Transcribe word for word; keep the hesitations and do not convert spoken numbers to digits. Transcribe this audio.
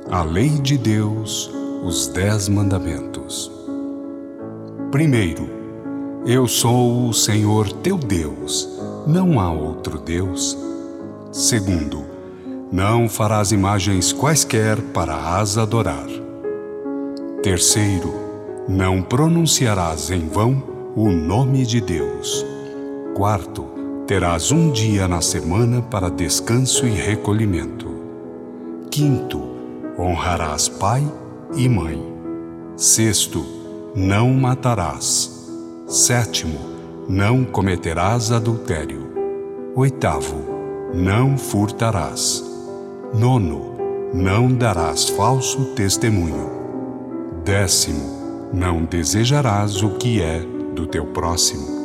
A lei de Deus, os dez mandamentos. Primeiro, eu sou o Senhor teu Deus, não há outro Deus. Segundo, não farás imagens quaisquer para as adorar. Terceiro, não pronunciarás em vão o nome de Deus. Quarto, terás um dia na semana para descanso e recolhimento. Quinto, honrarás pai e mãe. Sexto, não matarás. Sétimo, não cometerás adultério. Oitavo, não furtarás. Nono, não darás falso testemunho. Décimo, não desejarás o que é do teu próximo.